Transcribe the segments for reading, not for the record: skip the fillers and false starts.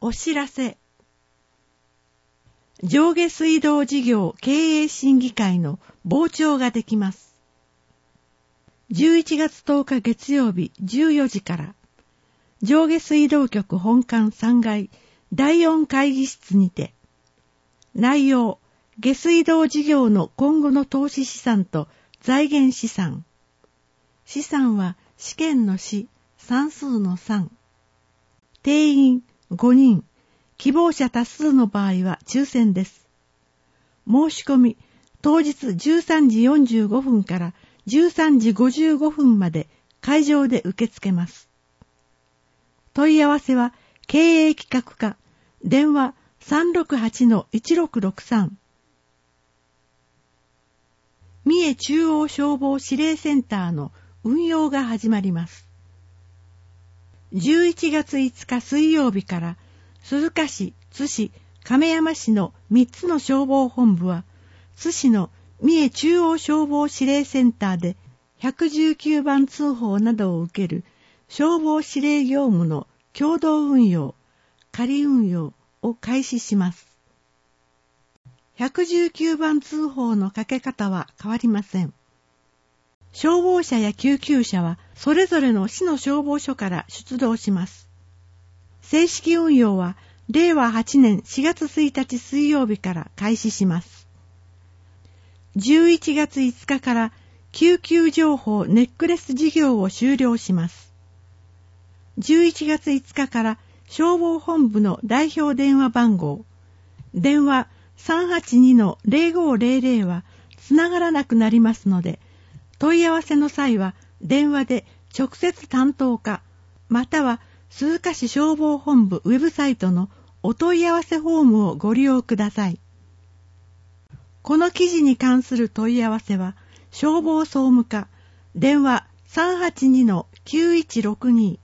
お知らせ。上下水道事業経営審議会の傍聴ができます。11月10日月曜日14時から、上下水道局本館3階第4会議室にて、内容、下水道事業の今後の投資資産と財源資産。資産は試験の試、算数の3。定員5人、希望者多数の場合は抽選です。申し込み、当日13時45分から13時55分まで会場で受け付けます。問い合わせは経営企画課、電話 368-1663。三重中央消防指令センターの運用が始まります。11月5日水曜日から鈴鹿市、津市、亀山市の3つの消防本部は、津市の三重中央消防指令センターで119番通報などを受ける消防指令業務の共同運用、仮運用を開始します。119番通報のかけ方は変わりません。消防車や救急車はそれぞれの市の消防署から出動します。正式運用は令和8年4月1日水曜日から開始します。11月5日から救急情報ネックレス事業を終了します。11月5日から消防本部の代表電話番号、電話 382-0500 はつながらなくなりますので、問い合わせの際は電話で直接担当課、または鈴鹿市消防本部ウェブサイトのお問い合わせフォームをご利用ください。この記事に関する問い合わせは、消防総務課、電話 382-9162。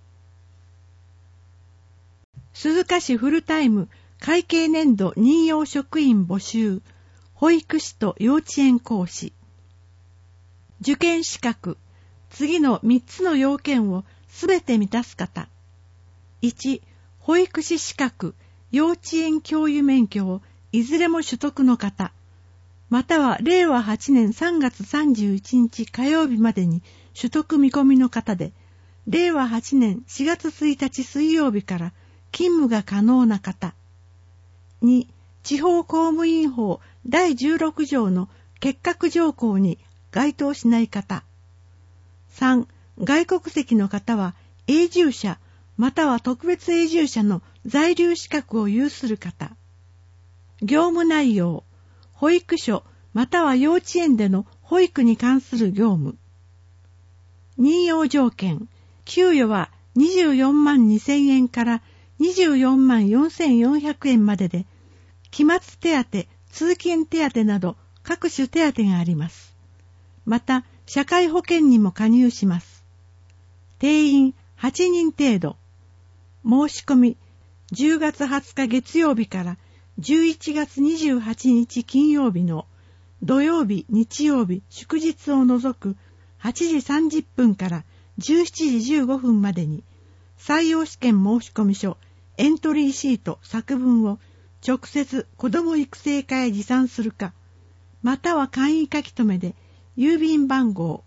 鈴鹿市フルタイム会計年度任用職員募集、保育士と幼稚園講師。受験資格、次の3つの要件をすべて満たす方。1、保育士資格、幼稚園教諭免許をいずれも取得の方、または令和8年3月31日火曜日までに取得見込みの方で、令和8年4月1日水曜日から勤務が可能な方。2、地方公務員法第16条の欠格条項に該当しない方。3、外国籍の方は永住者または特別永住者の在留資格を有する方。業務内容、保育所または幼稚園での保育に関する業務。任用条件、給与は24万2000円から24万4400円までで、期末手当、通勤手当など各種手当があります。また、社会保険にも加入します。定員8人程度。申し込み、10月20日月曜日から11月28日金曜日の土曜日、日曜日、祝日を除く8時30分から17時15分までに、採用試験申込書、エントリーシート、作文を直接子ども育成課へ持参するか、または簡易書き留めで、郵便番号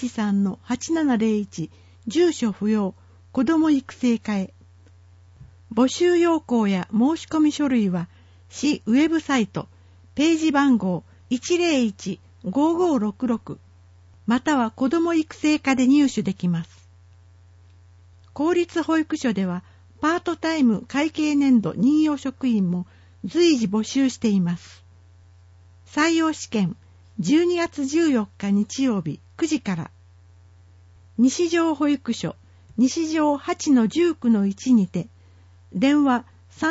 513-8701、住所不要、子ども育成課へ。募集要項や申込書類は、市ウェブサイト、ページ番号 101-5566、または子ども育成課で入手できます。公立保育所では、パートタイム会計年度任用職員も随時募集しています。採用試験、12月14日日曜日9時から、西条保育所、西条 8-19-1 にて、電話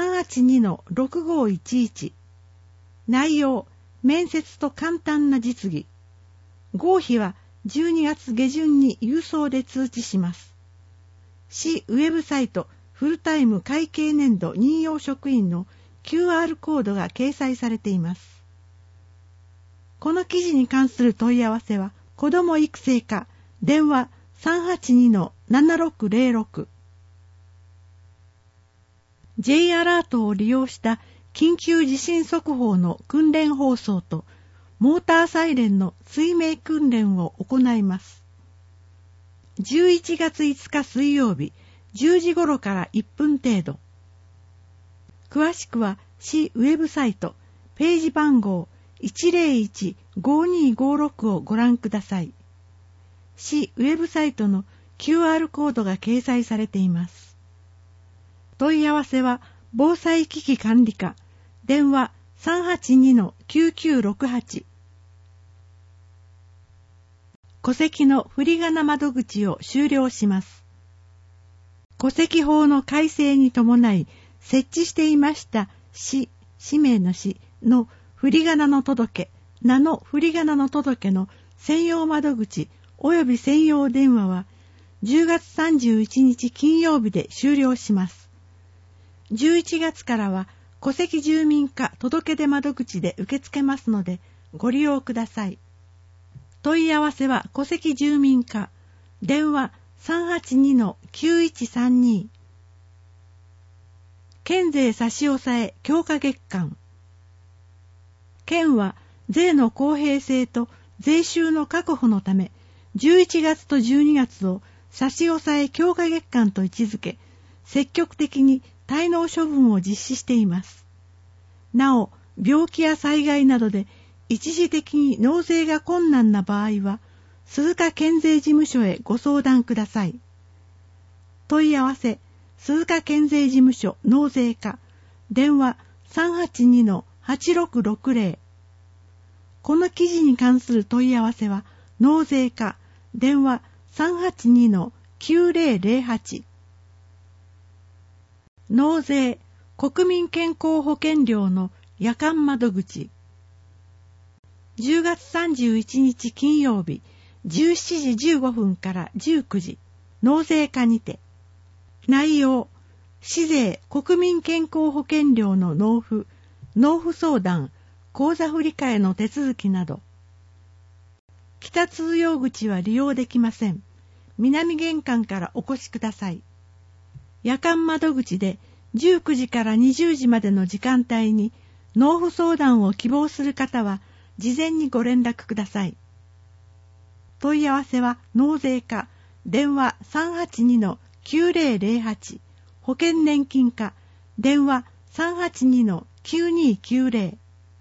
382-6511。内容、面接と簡単な実技。合否は12月下旬に郵送で通知します。市ウェブサイトフルタイム会計年度任用職員の QR コードが掲載されています。この記事に関する問い合わせは、子ども育成課、電話 382-7606。 J アラートを利用した緊急地震速報の訓練放送とモーターサイレンの追命訓練を行います。11月5日水曜日10時頃から1分程度。詳しくは市ウェブサイトページ番号 101-5256 をご覧ください。市ウェブサイトの QR コードが掲載されています。問い合わせは防災危機管理課電話 382-9968。戸籍の振り仮名窓口を終了します。戸籍法の改正に伴い設置していました氏名の氏の振り仮名の届け、名の振り仮名の届けの専用窓口及び専用電話は10月31日金曜日で終了します。11月からは戸籍住民課届出窓口で受け付けますのでご利用ください。問い合わせは戸籍住民課電話 382-9132。 県税差し押さえ強化月間。県は税の公平性と税収の確保のため11月と12月を差し押さえ強化月間と位置づけ、積極的に滞納処分を実施しています。なお、病気や災害などで一時的に納税が困難な場合は、鈴鹿県税事務所へご相談ください。問い合わせ、鈴鹿県税事務所納税課、電話 382-8660。この記事に関する問い合わせは、納税課、電話 382-9008。納税、国民健康保険料の夜間窓口。10月31日金曜日、17時15分から19時、納税課にて。内容、市税国民健康保険料の納付相談、口座振替の手続きなど。北通用口は利用できません。南玄関からお越しください。夜間窓口で19時から20時までの時間帯に納付相談を希望する方は事前にご連絡ください。問い合わせは納税課電話 382-9008 保険年金課電話 382-9290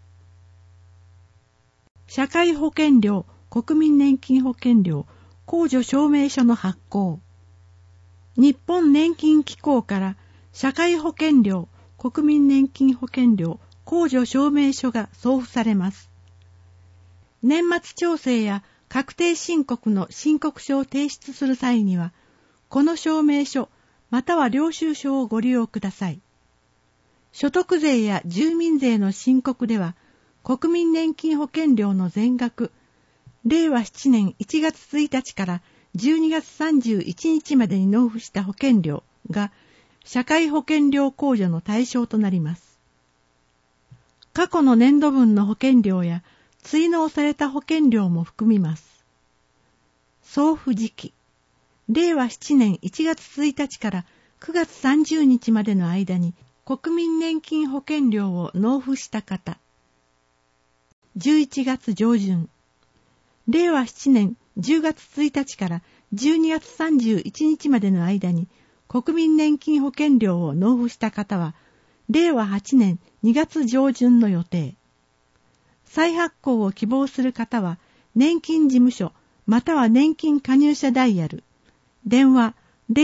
社会保険料国民年金保険料控除証明書の発行。日本年金機構から社会保険料国民年金保険料控除証明書が送付されます。年末調整や確定申告の申告書を提出する際には、この証明書または領収書をご利用ください。所得税や住民税の申告では、国民年金保険料の全額、令和7年1月1日から12月31日までに納付した保険料が社会保険料控除の対象となります。過去の年度分の保険料や追納された保険料も含みます。送付時期、令和7年1月1日から9月30日までの間に国民年金保険料を納付した方。11月上旬、令和7年10月1日から12月31日までの間に国民年金保険料を納付した方は、令和8年2月上旬の予定。再発行を希望する方は、年金事務所または年金加入者ダイヤル、電話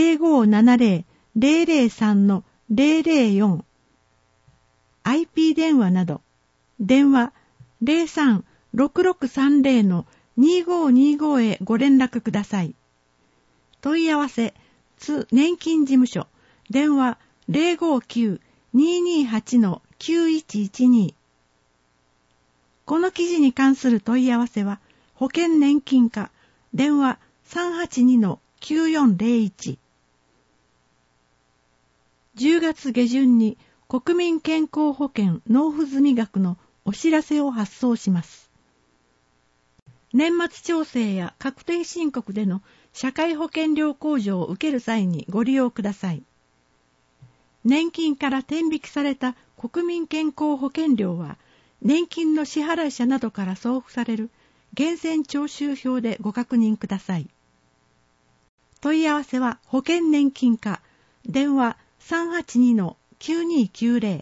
0570-003-004、IP 電話など、電話 03-6630-2525 へご連絡ください。問い合わせ、津年金事務所、電話 059-228-9112。この記事に関する問い合わせは、保険年金課、電話 382-9401。10月下旬に国民健康保険納付済額のお知らせを発送します。年末調整や確定申告での社会保険料控除を受ける際にご利用ください。 年金から天引きされた国民健康保険料は、年金の支払い者などから送付される源泉徴収票でご確認ください。問い合わせは保険年金課、電話 382-9290。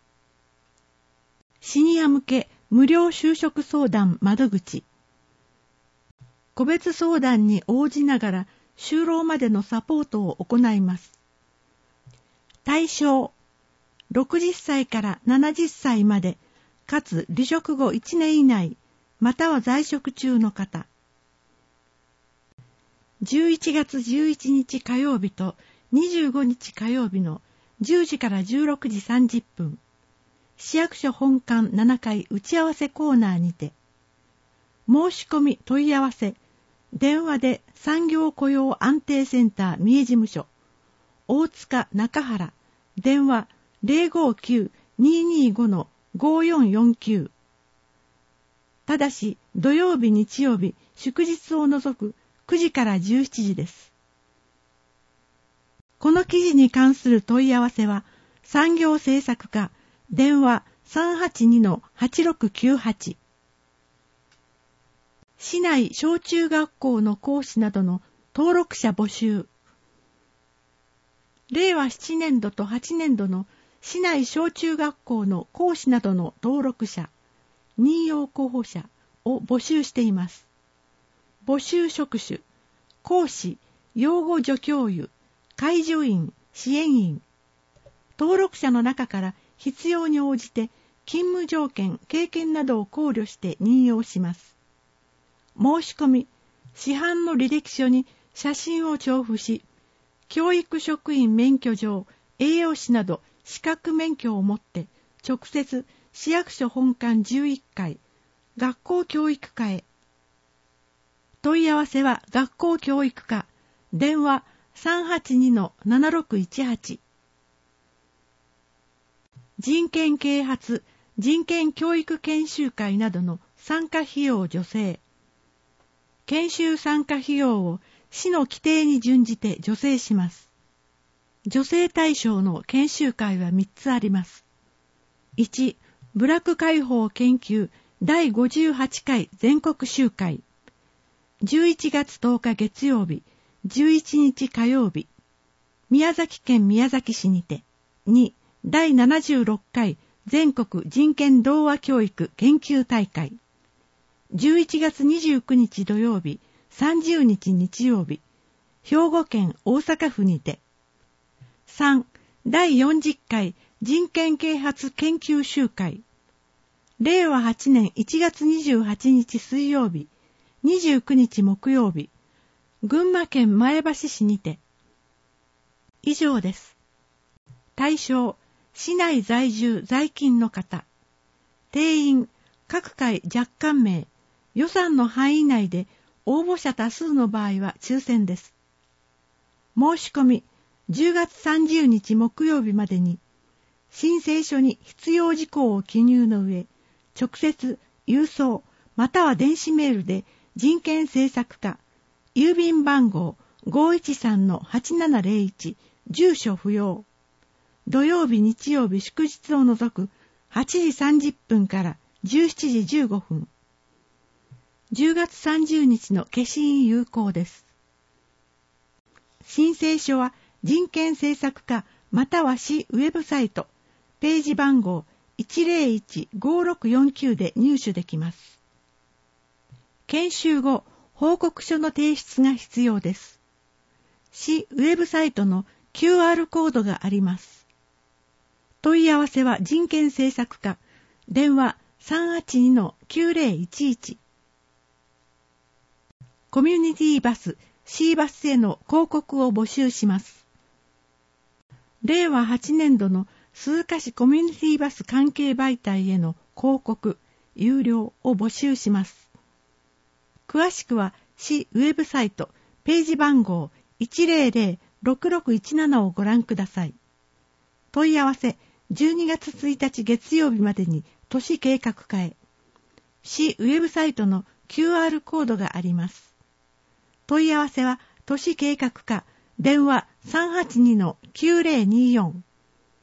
シニア向け無料就職相談窓口。個別相談に応じながら就労までのサポートを行います。対象、60歳から70歳まで、かつ離職後1年以内、または在職中の方。11月11日火曜日と25日火曜日の10時から16時30分、市役所本館7階打ち合わせコーナーにて、申し込み問い合わせ、電話で産業雇用安定センター三重事務所、大塚中原、電話 059-225-5449。ただし、土曜日、日曜日、祝日を除く9時から17時です。この記事に関する問い合わせは、産業政策課、電話 382-8698。市内小中学校の講師などの登録者募集。令和7年度と8年度の市内小中学校の講師などの登録者、任用候補者を募集しています。募集職種、講師、養護助教諭、介助員、支援員。登録者の中から必要に応じて勤務条件、経験などを考慮して任用します。申し込み、市販の履歴書に写真を調布し、教育職員免許状、栄養士など資格免許を持って直接市役所本館11階、学校教育課へ。問い合わせは学校教育課、電話 382-7618。人権啓発、人権教育研修会などの参加費用助成。研修参加費用を市の規定に準じて助成します。助成対象の研修会は3つあります。1、部落解放研究第58回全国集会。11月10日月曜日、11日火曜日。宮崎県宮崎市にて。2、第76回全国人権童話教育研究大会。11月29日土曜日、30日日曜日。兵庫県大阪府にて。3、第40回人権啓発研究集会。令和8年1月28日水曜日、29日木曜日。群馬県前橋市にて。以上です。対象、市内在住在勤の方。定員、各回若干名、予算の範囲内で応募者多数の場合は抽選です。申し込み、10月30日木曜日までに、申請書に必要事項を記入の上、直接、郵送、または電子メールで人権政策課、郵便番号 513-8701、住所不要。土曜日、日曜日、祝日を除く8時30分から17時15分。10月30日の消印有効です。申請書は人権政策課または市ウェブサイト、ページ番号 101-5649 で入手できます。研修後、報告書の提出が必要です。市ウェブサイトの QR コードがあります。問い合わせは人権政策課、電話 382-9011。コミュニティバス、C バスへの広告を募集します。令和8年度の鈴鹿市コミュニティバス関係媒体への広告、有料を募集します。詳しくは市ウェブサイト、ページ番号 100-6617 をご覧ください。問い合わせ、12月1日月曜日までに都市計画課へ。市ウェブサイトの QR コードがあります。問い合わせは都市計画課、電話 382-9024。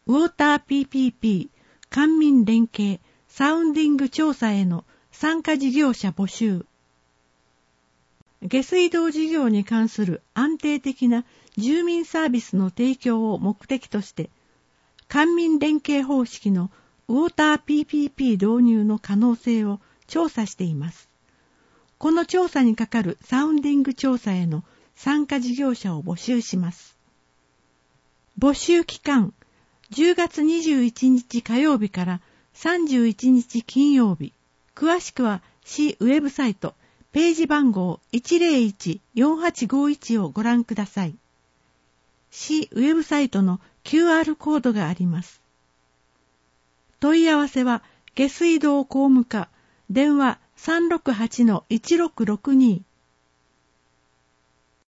ウォーター PPP 官民連携サウンディング調査への参加事業者募集。下水道事業に関する安定的な住民サービスの提供を目的として、官民連携方式のウォーター PPP 導入の可能性を調査しています。この調査にかかるサウンディング調査への参加事業者を募集します。募集期間、10月21日火曜日から31日金曜日。詳しくは市ウェブサイト、ページ番号 101-4851 をご覧ください。市ウェブサイトの QR コードがあります。問い合わせは下水道工務課、電話 368-1662